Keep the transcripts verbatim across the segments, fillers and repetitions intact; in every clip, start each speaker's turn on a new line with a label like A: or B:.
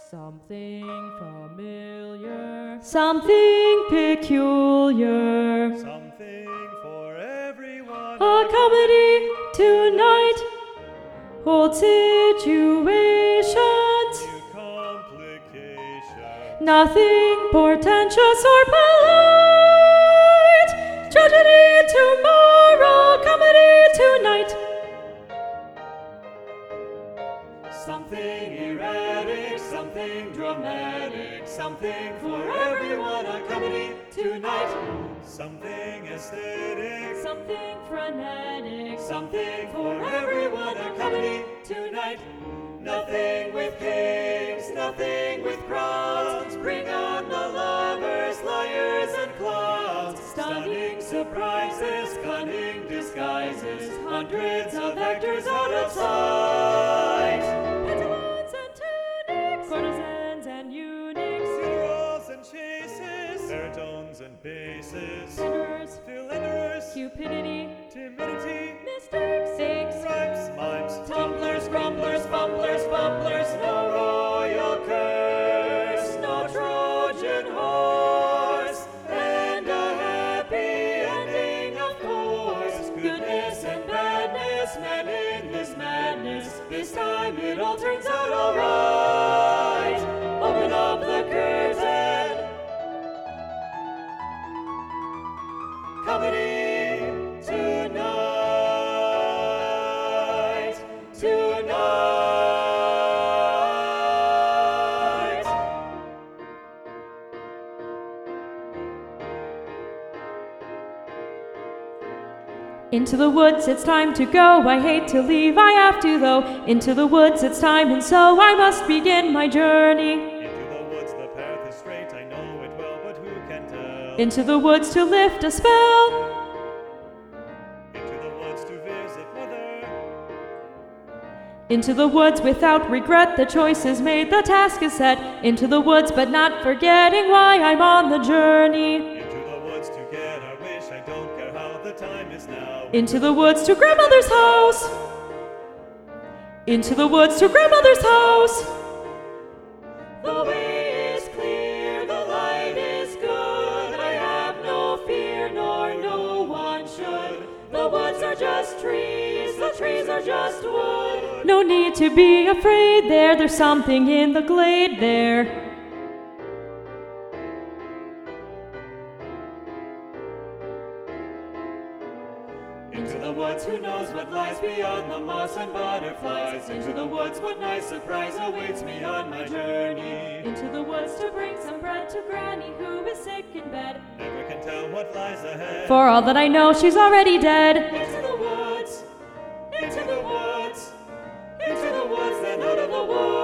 A: Something familiar, something peculiar,
B: something for everyone.
A: A comedy tonight, old situations,
B: New complications.
A: nothing portentous or polite. Tragedy tomorrow, comedy tonight.
B: Something erratic, something dramatic, something for everyone, a comedy tonight. Something aesthetic,
A: Something frenetic,
B: something for everyone, a comedy tonight. Nothing with kings, nothing with crowds. Bring on the lovers, liars, and clowns. Stunning surprises, cunning disguises, hundreds of actors out of sight.
A: pantaloons and tunics, courtesans and eunuchs,
B: Funerals and chases, baritones and basses,
A: sinners,
B: philanderers,
A: cupidity,
B: timidity,
A: mistakes, sakes,
B: rhymes, mimes, tumblers, grumblers, fumblers, fumblers, no royal curse, no Trojan horse, and a happy ending, of course. Goodness and badness met in this madness. This time it all turns out alright. Open up the curtain. Comedy tonight, tonight.
A: Into the woods, it's time to go. I hate to leave, I have to though. Into the woods, it's time, and so I must begin my journey.
B: Into the woods, the path is straight, I know it well, but who can tell?
A: Into the woods to lift a spell.
B: Into the woods to visit mother.
A: Into the woods without regret, the choice is made, the task is set. Into the woods, but not forgetting why I'm on the journey.
B: Into the woods to get our wish, I don't care how the time is now.
A: Into the woods to grandmother's house. Into the woods to grandmother's house.
B: The way is clear, the light is good. I have no fear, nor no one should. The woods are just trees, the trees are just wood.
A: No need to be afraid there, there's something in the glade there.
B: Into the woods, who knows what lies beyond the moss and butterflies? Into the woods, what nice surprise awaits me on my journey?
A: Into the woods to bring some bread to Granny who is sick in bed.
B: Never can tell what lies ahead.
A: For all that I know, she's already dead.
B: Into the woods, into the woods, into the woods, then out of the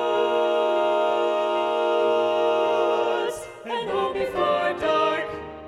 B: woods, and home before dark.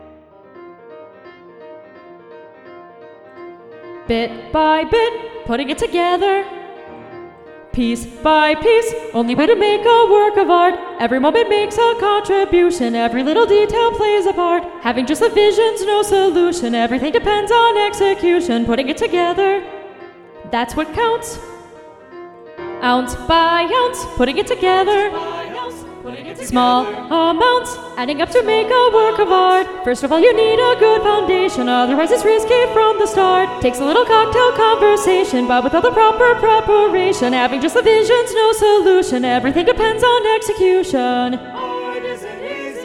A: Bit by bit, putting it together. Piece by piece, only way to make a work of art. Every moment makes a contribution, every little detail plays a part. Having just the vision's no solution, everything depends on execution. Putting it together, that's what counts. Ounce by ounce, putting it together. Small amounts, adding up to make a work of art. First of all, you need a good foundation, otherwise it's risky from the start. Takes a little cocktail conversation, but without the proper preparation, having just the vision's no solution, everything depends on execution.
B: Art isn't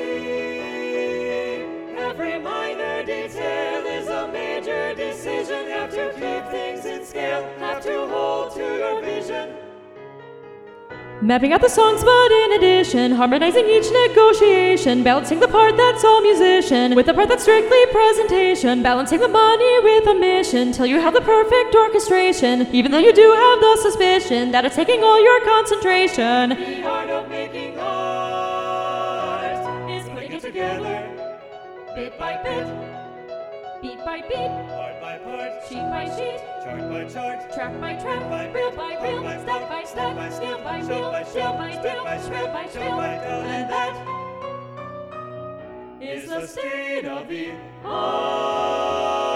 B: easy. Every minor detail is a major decision. Have to keep things in scale, have to hold to your vision.
A: Mapping out the songs, but in addition, harmonizing each negotiation, balancing the part that's all musician with the part that's strictly presentation, balancing the money with a mission till you have the perfect orchestration, even though you do have the suspicion that it's taking all your concentration.
B: The art of making art is putting it together, bit by bit,
A: Beat by beat,
B: part by part,
A: sheet by sheet,
B: chart by chart,
A: track by track,
B: by
A: reel by
B: part
A: reel,
B: by
A: step by
B: part,
A: step,
B: by
A: skill
B: step,
A: by
B: shell
A: skill,
B: by
A: deal
B: shell,
A: by
B: step
A: deal,
B: by
A: shrill
B: shrill,
A: by
B: shell
A: shrill,
B: by tell,
A: and
B: and
A: that
B: that
A: is
B: is
A: the
B: the
A: state
B: state of the art.